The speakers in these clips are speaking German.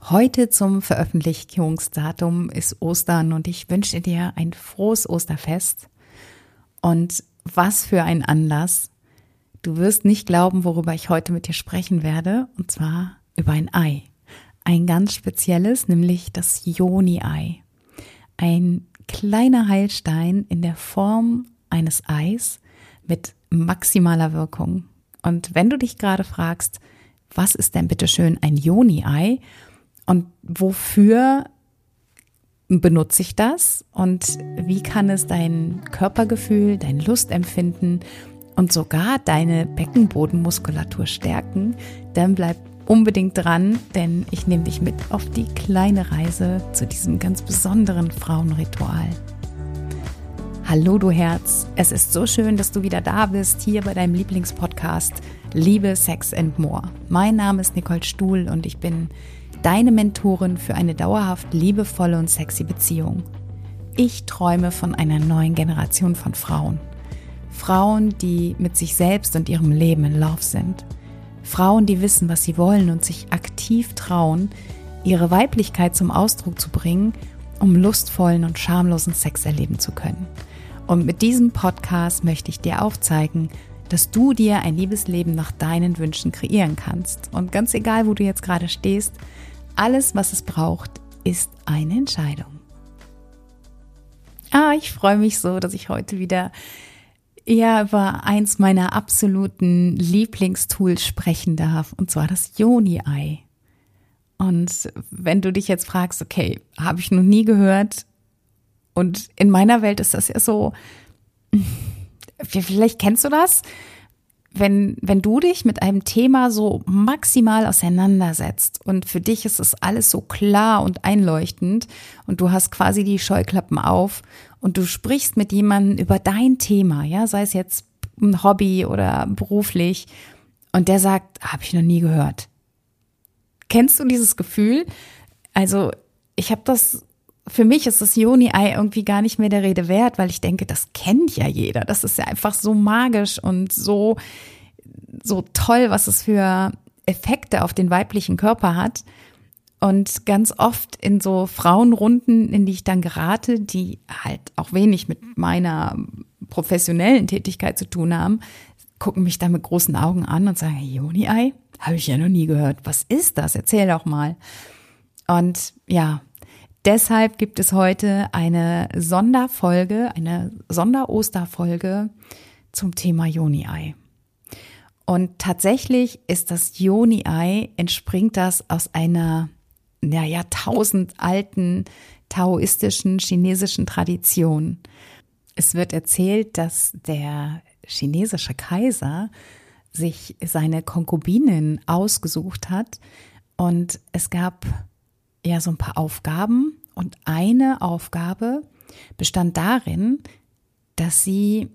Heute zum Veröffentlichungsdatum ist Ostern und ich wünsche dir ein frohes Osterfest. Und was für ein Anlass. Du wirst nicht glauben, worüber ich heute mit dir sprechen werde, und zwar über ein Ei. Ein ganz spezielles, nämlich das Yoni-Ei. Ein kleiner Heilstein in der Form eines Eis mit maximaler Wirkung. Und wenn du dich gerade fragst, was ist denn bitte schön ein Yoni-Ei und wofür benutze ich das und wie kann es dein Körpergefühl, dein Lustempfinden und sogar deine Beckenbodenmuskulatur stärken, dann bleib unbedingt dran, denn ich nehme dich mit auf die kleine Reise zu diesem ganz besonderen Frauenritual. Hallo du Herz, es ist so schön, dass du wieder da bist, hier bei deinem Lieblingspodcast Liebe, Sex and More. Mein Name ist Nicole Stuhl und ich bin deine Mentorin für eine dauerhaft liebevolle und sexy Beziehung. Ich träume von einer neuen Generation von Frauen. Frauen, die mit sich selbst und ihrem Leben in Love sind. Frauen, die wissen, was sie wollen und sich aktiv trauen, ihre Weiblichkeit zum Ausdruck zu bringen, um lustvollen und schamlosen Sex erleben zu können. Und mit diesem Podcast möchte ich dir aufzeigen, dass du dir ein Liebesleben nach deinen Wünschen kreieren kannst. Und ganz egal, wo du jetzt gerade stehst, alles, was es braucht, ist eine Entscheidung. Ich freue mich so, dass ich heute wieder über eins meiner absoluten Lieblingstools sprechen darf, und zwar das Yoni-Ei. Und wenn du dich jetzt fragst, okay, habe ich noch nie gehört, und in meiner Welt ist das ja so, vielleicht kennst du das, wenn du dich mit einem Thema so maximal auseinandersetzt und für dich ist es alles so klar und einleuchtend und du hast quasi die Scheuklappen auf und du sprichst mit jemandem über dein Thema, ja, sei es jetzt ein Hobby oder beruflich, und der sagt, habe ich noch nie gehört. Kennst du dieses Gefühl? Also für mich ist das Yoni-Ei irgendwie gar nicht mehr der Rede wert, weil ich denke, das kennt ja jeder. Das ist ja einfach so magisch und so toll, was es für Effekte auf den weiblichen Körper hat. Und ganz oft in so Frauenrunden, in die ich dann gerate, die halt auch wenig mit meiner professionellen Tätigkeit zu tun haben, gucken mich da mit großen Augen an und sagen, Yoni-Ei? Habe ich ja noch nie gehört. Was ist das? Erzähl doch mal. Und ja, deshalb gibt es heute eine Sonderosterfolge zum Thema Yoni-Ei. Und tatsächlich ist das Yoni-Ei, entspringt das aus einer jahrtausendalten taoistischen chinesischen Tradition. Es wird erzählt, dass der chinesische Kaiser sich seine Konkubinen ausgesucht hat und es gab ja so ein paar Aufgaben und eine Aufgabe bestand darin, dass sie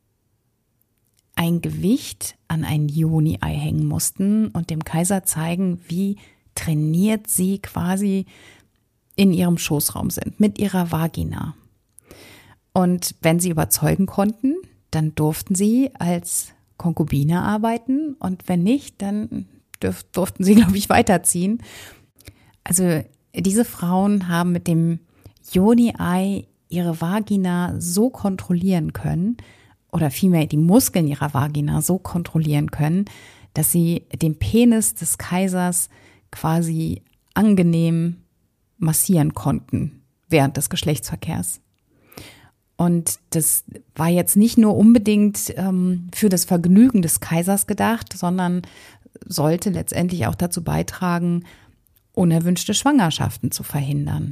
ein Gewicht an ein Yoni-Ei hängen mussten und dem Kaiser zeigen, wie trainiert sie quasi in ihrem Schoßraum sind, mit ihrer Vagina. Und wenn sie überzeugen konnten, dann durften sie als Konkubine arbeiten und wenn nicht, dann durften sie, glaube ich, weiterziehen. Also diese Frauen haben mit dem Yoni-Ei ihre Vagina so kontrollieren können, oder vielmehr die Muskeln ihrer Vagina so kontrollieren können, dass sie den Penis des Kaisers quasi angenehm massieren konnten während des Geschlechtsverkehrs. Und das war jetzt nicht nur unbedingt für das Vergnügen des Kaisers gedacht, sondern sollte letztendlich auch dazu beitragen, unerwünschte Schwangerschaften zu verhindern.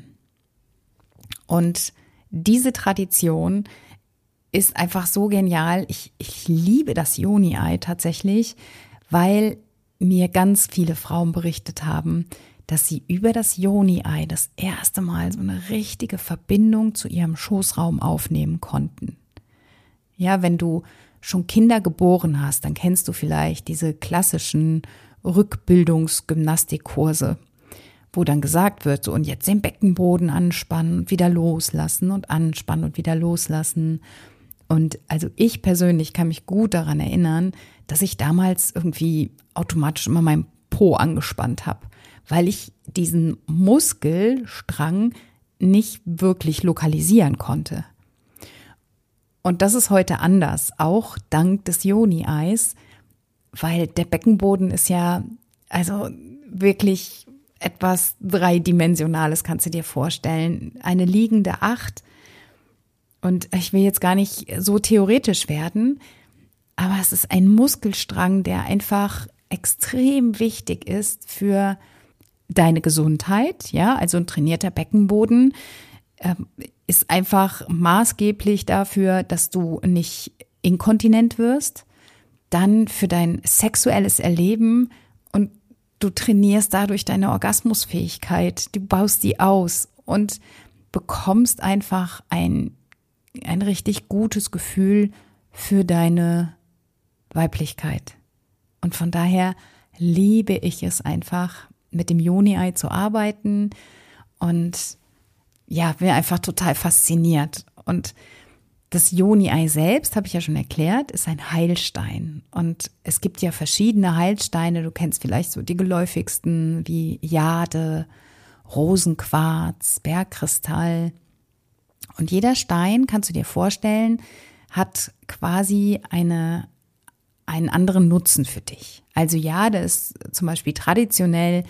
Und diese Tradition ist einfach so genial. Ich liebe das Yoni-Ei tatsächlich, weil mir ganz viele Frauen berichtet haben, dass sie über das Yoni-Ei das erste Mal so eine richtige Verbindung zu ihrem Schoßraum aufnehmen konnten. Ja, wenn du schon Kinder geboren hast, dann kennst du vielleicht diese klassischen Rückbildungsgymnastikkurse, wo dann gesagt wird, so und jetzt den Beckenboden anspannen und wieder loslassen und anspannen und wieder loslassen. Und also ich persönlich kann mich gut daran erinnern, dass ich damals irgendwie automatisch immer meinen Po angespannt habe, weil ich diesen Muskelstrang nicht wirklich lokalisieren konnte. Und das ist heute anders, auch dank des Yoni-Eis, weil der Beckenboden ist ja also wirklich etwas Dreidimensionales, kannst du dir vorstellen. Eine liegende 8. Und ich will jetzt gar nicht so theoretisch werden, aber es ist ein Muskelstrang, der einfach extrem wichtig ist für deine Gesundheit. Ja, also ein trainierter Beckenboden ist einfach maßgeblich dafür, dass du nicht inkontinent wirst, dann für dein sexuelles Erleben und du trainierst dadurch deine Orgasmusfähigkeit, du baust die aus und bekommst einfach ein richtig gutes Gefühl für deine Weiblichkeit. Und von daher liebe ich es einfach, mit dem Yoni-Ei zu arbeiten und ja, bin einfach total fasziniert. Und das Yoni-Ei selbst, habe ich ja schon erklärt, ist ein Heilstein. Und es gibt ja verschiedene Heilsteine. Du kennst vielleicht so die geläufigsten wie Jade, Rosenquarz, Bergkristall. Und jeder Stein, kannst du dir vorstellen, hat quasi einen anderen Nutzen für dich. Also Jade ist zum Beispiel traditionell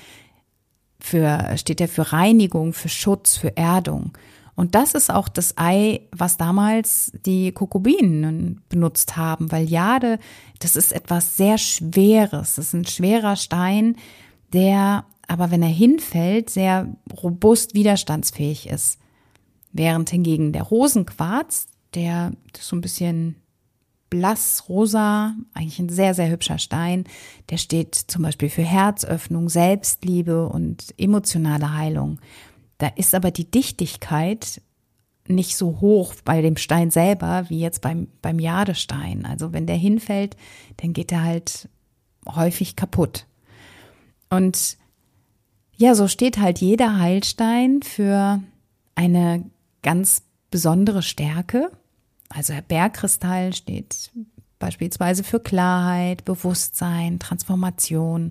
steht ja für Reinigung, für Schutz, für Erdung. Und das ist auch das Ei, was damals die Konkubinen benutzt haben, weil Jade, das ist etwas sehr Schweres. Das ist ein schwerer Stein, der aber, wenn er hinfällt, sehr robust widerstandsfähig ist. Während hingegen der Rosenquarz, der ist so ein bisschen blass rosa, eigentlich ein sehr, sehr hübscher Stein, der steht zum Beispiel für Herzöffnung, Selbstliebe und emotionale Heilung. Da ist aber die Dichtigkeit nicht so hoch bei dem Stein selber wie jetzt beim Jadestein. Also wenn der hinfällt, dann geht er halt häufig kaputt. Und ja, so steht halt jeder Heilstein für eine ganz besondere Stärke. Also der Bergkristall steht beispielsweise für Klarheit, Bewusstsein, Transformation.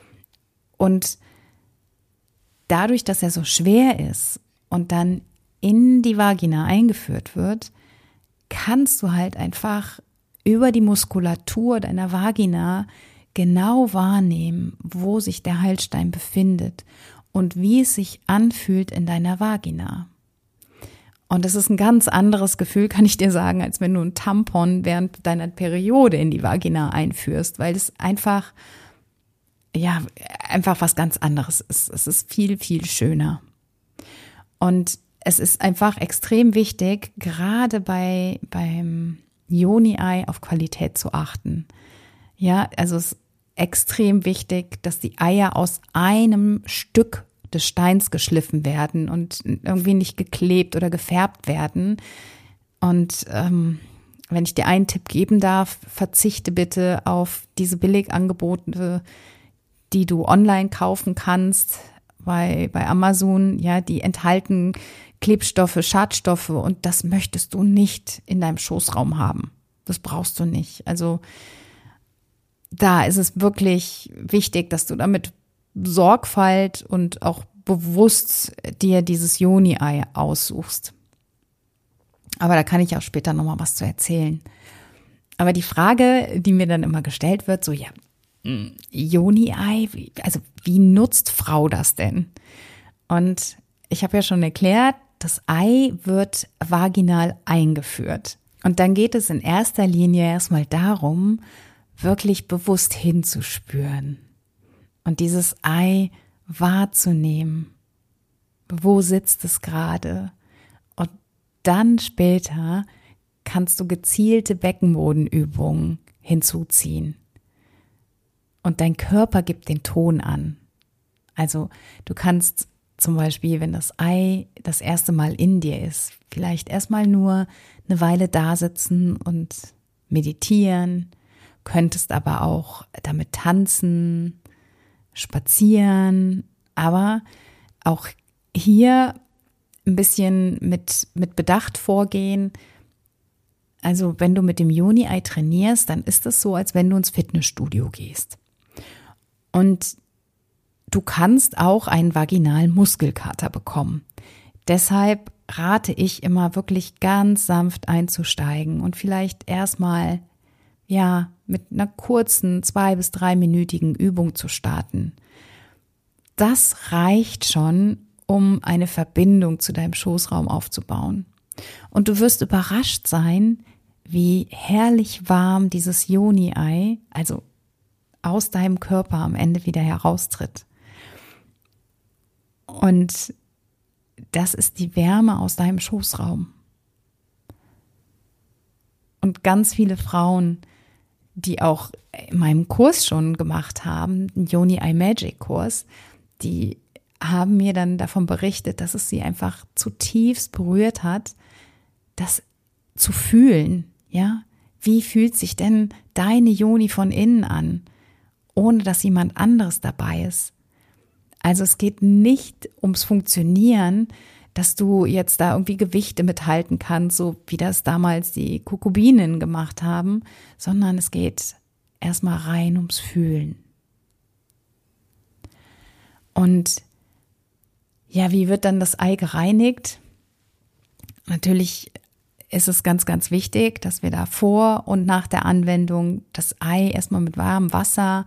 Und dadurch, dass er so schwer ist und dann in die Vagina eingeführt wird, kannst du halt einfach über die Muskulatur deiner Vagina genau wahrnehmen, wo sich der Heilstein befindet und wie es sich anfühlt in deiner Vagina. Und das ist ein ganz anderes Gefühl, kann ich dir sagen, als wenn du ein Tampon während deiner Periode in die Vagina einführst, weil es einfach was ganz anderes ist. Es ist viel, viel schöner. Und es ist einfach extrem wichtig, gerade beim Yoni-Ei auf Qualität zu achten. Ja, also es ist extrem wichtig, dass die Eier aus einem Stück des Steins geschliffen werden und irgendwie nicht geklebt oder gefärbt werden. Und wenn ich dir einen Tipp geben darf, verzichte bitte auf diese Billigangebote, die du online kaufen kannst bei Amazon. Ja, die enthalten Klebstoffe, Schadstoffe und das möchtest du nicht in deinem Schoßraum haben. Das brauchst du nicht. Also da ist es wirklich wichtig, dass du damit Sorgfalt und auch bewusst dir dieses Yoni-Ei aussuchst. Aber da kann ich auch später nochmal was zu erzählen. Aber die Frage, die mir dann immer gestellt wird, so ja, Yoni-Ei, also wie nutzt Frau das denn? Und ich habe ja schon erklärt, das Ei wird vaginal eingeführt. Und dann geht es in erster Linie erstmal darum, wirklich bewusst hinzuspüren und dieses Ei wahrzunehmen. Wo sitzt es gerade? Und dann später kannst du gezielte Beckenbodenübungen hinzuziehen. Und dein Körper gibt den Ton an. Also du kannst zum Beispiel, wenn das Ei das erste Mal in dir ist, vielleicht erstmal nur eine Weile da sitzen und meditieren, könntest aber auch damit tanzen, spazieren, aber auch hier ein bisschen mit Bedacht vorgehen. Also wenn du mit dem Yoni-Ei trainierst, dann ist es so, als wenn du ins Fitnessstudio gehst. Und du kannst auch einen vaginalen Muskelkater bekommen. Deshalb rate ich immer wirklich ganz sanft einzusteigen und vielleicht erstmal mit einer kurzen 2- bis 3-minütigen Übung zu starten. Das reicht schon, um eine Verbindung zu deinem Schoßraum aufzubauen. Und du wirst überrascht sein, wie herrlich warm dieses Yoni-Ei, also aus deinem Körper am Ende wieder heraustritt. Und das ist die Wärme aus deinem Schoßraum. Und ganz viele Frauen, die auch in meinem Kurs schon gemacht haben, den Yoni-Eye Magic Kurs, die haben mir dann davon berichtet, dass es sie einfach zutiefst berührt hat, das zu fühlen, ja? Wie fühlt sich denn deine Yoni von innen an, ohne dass jemand anderes dabei ist? Also es geht nicht ums Funktionieren, dass du jetzt da irgendwie Gewichte mithalten kannst, so wie das damals die Konkubinen gemacht haben, sondern es geht erstmal rein ums Fühlen. Und ja, wie wird dann das Ei gereinigt? Natürlich ist es ganz, ganz wichtig, dass wir da vor und nach der Anwendung das Ei erstmal mit warmem Wasser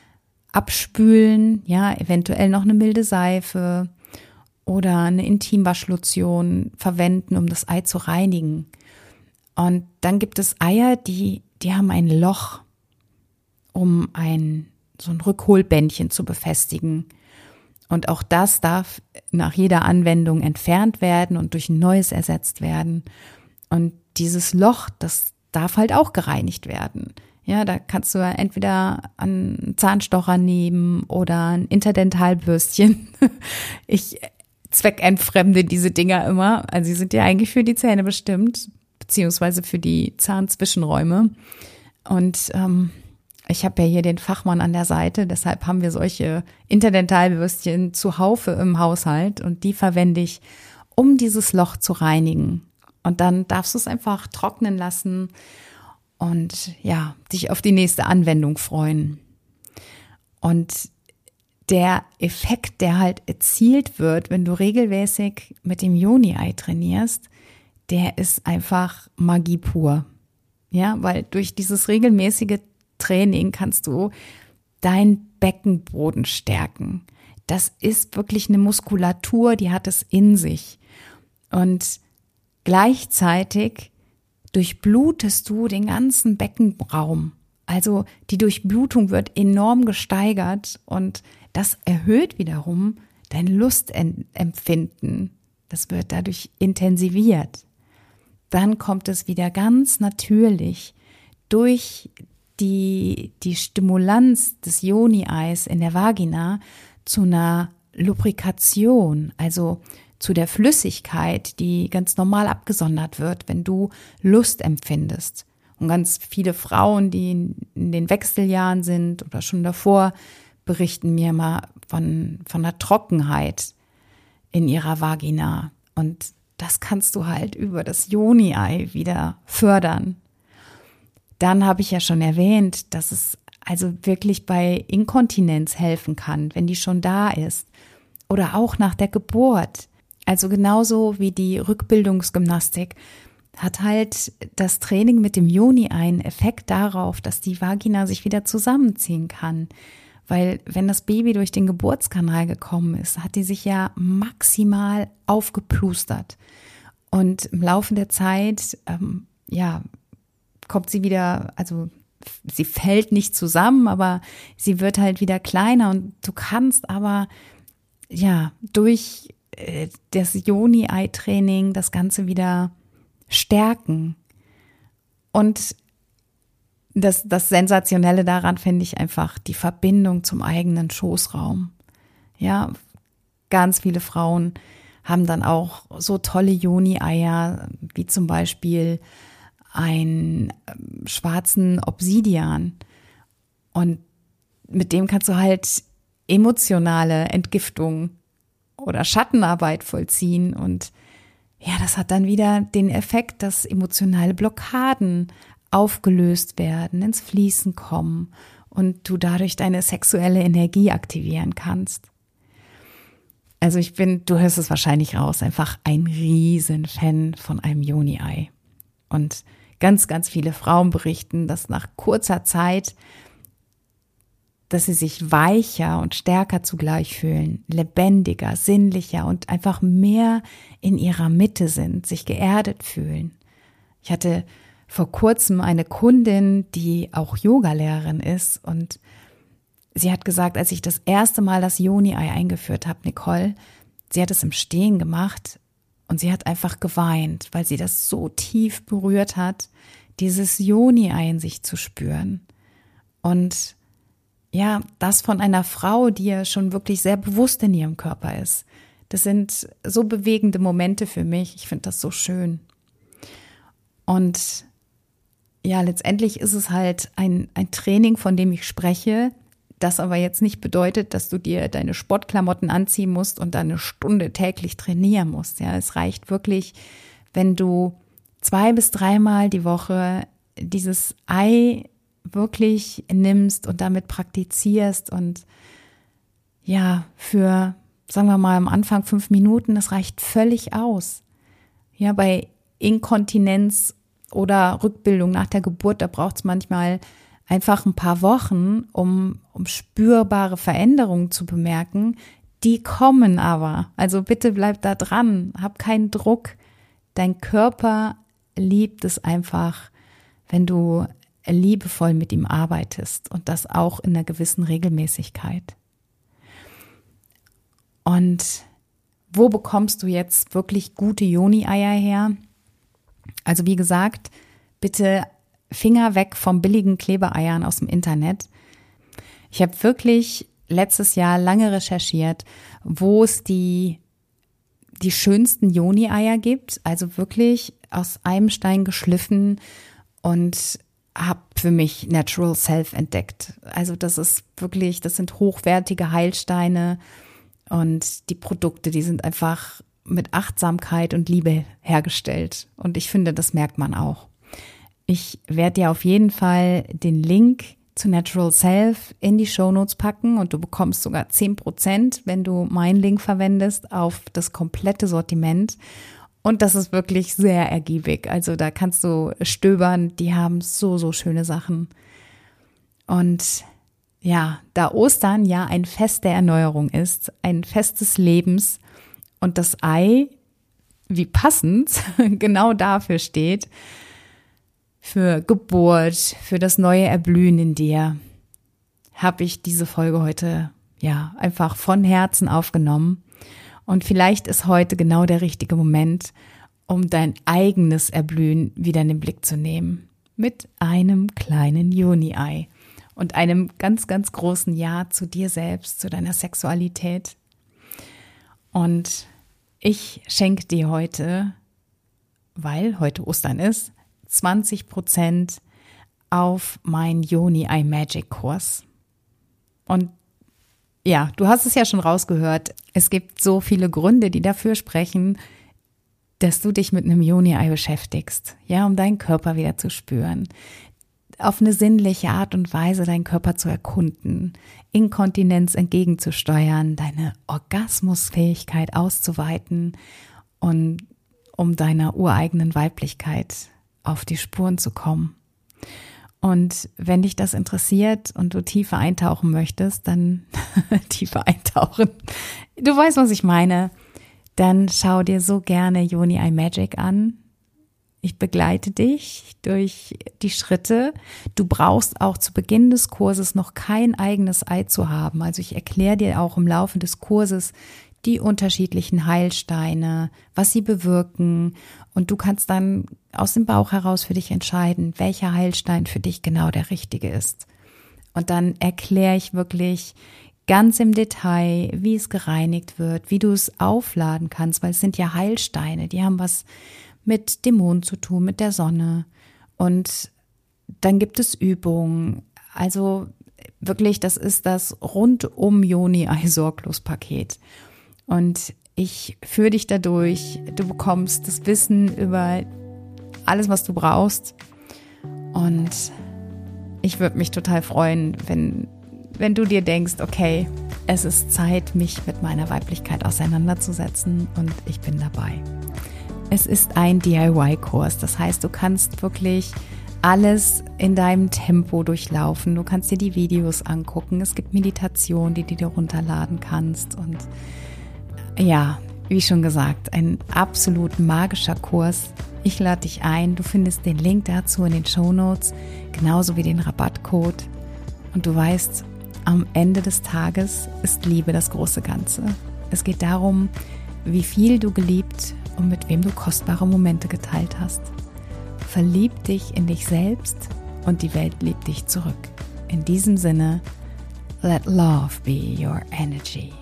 abspülen, ja, eventuell noch eine milde Seife oder eine Intimwaschlotion verwenden, um das Ei zu reinigen. Und dann gibt es Eier, die haben ein Loch, um so ein Rückholbändchen zu befestigen. Und auch das darf nach jeder Anwendung entfernt werden und durch ein neues ersetzt werden. Und dieses Loch, das darf halt auch gereinigt werden. Ja, da kannst du entweder einen Zahnstocher nehmen oder ein Interdentalbürstchen. Ich zweckentfremde diese Dinger immer. Also sie sind ja eigentlich für die Zähne bestimmt, beziehungsweise für die Zahnzwischenräume. Und ich habe ja hier den Fachmann an der Seite, deshalb haben wir solche Interdentalbürstchen zuhaufe im Haushalt und die verwende ich, um dieses Loch zu reinigen. Und dann darfst du es einfach trocknen lassen und ja, dich auf die nächste Anwendung freuen. Und der Effekt, der halt erzielt wird, wenn du regelmäßig mit dem Yoni-Ei trainierst, der ist einfach Magie pur. Ja, weil durch dieses regelmäßige Training kannst du deinen Beckenboden stärken. Das ist wirklich eine Muskulatur, die hat es in sich. Und gleichzeitig durchblutest du den ganzen Beckenraum. Also die Durchblutung wird enorm gesteigert und das erhöht wiederum dein Lustempfinden. Das wird dadurch intensiviert. Dann kommt es wieder ganz natürlich durch die Stimulanz des Yoni-Eis in der Vagina zu einer Lubrikation, also zu der Flüssigkeit, die ganz normal abgesondert wird, wenn du Lust empfindest. Und ganz viele Frauen, die in den Wechseljahren sind oder schon davor, berichten mir mal von der Trockenheit in ihrer Vagina. Und das kannst du halt über das Yoni-Ei wieder fördern. Dann habe ich ja schon erwähnt, dass es also wirklich bei Inkontinenz helfen kann, wenn die schon da ist. Oder auch nach der Geburt. Also genauso wie die Rückbildungsgymnastik hat halt das Training mit dem Yoni einen Effekt darauf, dass die Vagina sich wieder zusammenziehen kann. Weil wenn das Baby durch den Geburtskanal gekommen ist, hat die sich ja maximal aufgeplustert. Und im Laufe der Zeit, kommt sie wieder, also sie fällt nicht zusammen, aber sie wird halt wieder kleiner und du kannst aber durch das Yoni-Ei-Training das Ganze wieder stärken. Und das Sensationelle daran finde ich einfach die Verbindung zum eigenen Schoßraum. Ja, ganz viele Frauen haben dann auch so tolle Yoni-Eier, wie zum Beispiel einen schwarzen Obsidian. Und mit dem kannst du halt emotionale Entgiftung oder Schattenarbeit vollziehen. Und ja, das hat dann wieder den Effekt, dass emotionale Blockaden aufgelöst werden, ins Fließen kommen und du dadurch deine sexuelle Energie aktivieren kannst. Also du hörst es wahrscheinlich raus, einfach ein riesen Fan von einem Yoni-Ei. Und ganz, ganz viele Frauen berichten, dass nach kurzer Zeit, dass sie sich weicher und stärker zugleich fühlen, lebendiger, sinnlicher und einfach mehr in ihrer Mitte sind, sich geerdet fühlen. Ich hatte vor kurzem eine Kundin, die auch Yogalehrerin ist, und sie hat gesagt, als ich das erste Mal das Yoni-Ei eingeführt habe, Nicole, sie hat es im Stehen gemacht und sie hat einfach geweint, weil sie das so tief berührt hat, dieses Yoni-Ei in sich zu spüren. Und ja, das von einer Frau, die ja schon wirklich sehr bewusst in ihrem Körper ist. Das sind so bewegende Momente für mich. Ich finde das so schön. Und ja, letztendlich ist es halt ein Training, von dem ich spreche, das aber jetzt nicht bedeutet, dass du dir deine Sportklamotten anziehen musst und dann eine Stunde täglich trainieren musst. Ja, es reicht wirklich, wenn du 2 bis 3 Mal die Woche dieses Ei wirklich nimmst und damit praktizierst und ja, für, sagen wir mal, am Anfang 5 Minuten, das reicht völlig aus. Ja, bei Inkontinenz oder Rückbildung nach der Geburt, da braucht es manchmal einfach ein paar Wochen, um spürbare Veränderungen zu bemerken. Die kommen aber. Also bitte bleib da dran, hab keinen Druck. Dein Körper liebt es einfach, wenn du liebevoll mit ihm arbeitest und das auch in einer gewissen Regelmäßigkeit. Und wo bekommst du jetzt wirklich gute Yoni-Eier her? Also wie gesagt, bitte Finger weg vom billigen Klebeeiern aus dem Internet. Ich habe wirklich letztes Jahr lange recherchiert, wo es die schönsten Yoni-Eier gibt, also wirklich aus einem Stein geschliffen, und habe für mich Natural Self entdeckt. Also das ist wirklich, das sind hochwertige Heilsteine, und die Produkte, die sind einfach mit Achtsamkeit und Liebe hergestellt. Und ich finde, das merkt man auch. Ich werde dir auf jeden Fall den Link zu Natural Self in die Shownotes packen, und du bekommst sogar 10%, wenn du meinen Link verwendest, auf das komplette Sortiment. Und das ist wirklich sehr ergiebig. Also da kannst du stöbern, die haben so, so schöne Sachen. Und ja, da Ostern ja ein Fest der Erneuerung ist, ein Fest des Lebens, und das Ei, wie passend, genau dafür steht, für Geburt, für das neue Erblühen in dir, habe ich diese Folge heute ja einfach von Herzen aufgenommen. Und vielleicht ist heute genau der richtige Moment, um dein eigenes Erblühen wieder in den Blick zu nehmen. Mit einem kleinen Yoni-Ei und einem ganz, ganz großen Ja zu dir selbst, zu deiner Sexualität. Und ich schenke dir heute, weil heute Ostern ist, 20% auf meinen Yoni-Ei Magic Kurs. Und ja, du hast es ja schon rausgehört, es gibt so viele Gründe, die dafür sprechen, dass du dich mit einem Yoni-Ei beschäftigst, ja, um deinen Körper wieder zu spüren, auf eine sinnliche Art und Weise deinen Körper zu erkunden, Inkontinenz entgegenzusteuern, deine Orgasmusfähigkeit auszuweiten und um deiner ureigenen Weiblichkeit auf die Spuren zu kommen. Und wenn dich das interessiert und du tiefer eintauchen möchtest, dann tiefer eintauchen. Du weißt, was ich meine. Dann schau dir so gerne Yoni-Ei Magic an. Ich begleite dich durch die Schritte. Du brauchst auch zu Beginn des Kurses noch kein eigenes Ei zu haben. Also ich erkläre dir auch im Laufe des Kurses die unterschiedlichen Heilsteine, was sie bewirken, und du kannst dann aus dem Bauch heraus für dich entscheiden, welcher Heilstein für dich genau der richtige ist. Und dann erkläre ich wirklich ganz im Detail, wie es gereinigt wird, wie du es aufladen kannst, weil es sind ja Heilsteine, die haben was mit dem Mond zu tun, mit der Sonne. Und dann gibt es Übungen. Also wirklich, das ist das rundum Yoni-Ei-Sorglos-Paket. Und ich führe dich dadurch, du bekommst das Wissen über alles, was du brauchst. Und ich würde mich total freuen, wenn wenn du dir denkst, okay, es ist Zeit, mich mit meiner Weiblichkeit auseinanderzusetzen und ich bin dabei. Es ist ein DIY-Kurs, das heißt, du kannst wirklich alles in deinem Tempo durchlaufen. Du kannst dir die Videos angucken. Es gibt Meditationen, die du dir runterladen kannst. Und ja, wie schon gesagt, ein absolut magischer Kurs. Ich lade dich ein. Du findest den Link dazu in den Shownotes, genauso wie den Rabattcode. Und du weißt, am Ende des Tages ist Liebe das große Ganze. Es geht darum, wie viel du geliebt und mit wem du kostbare Momente geteilt hast. Verlieb dich in dich selbst und die Welt liebt dich zurück. In diesem Sinne, let love be your energy.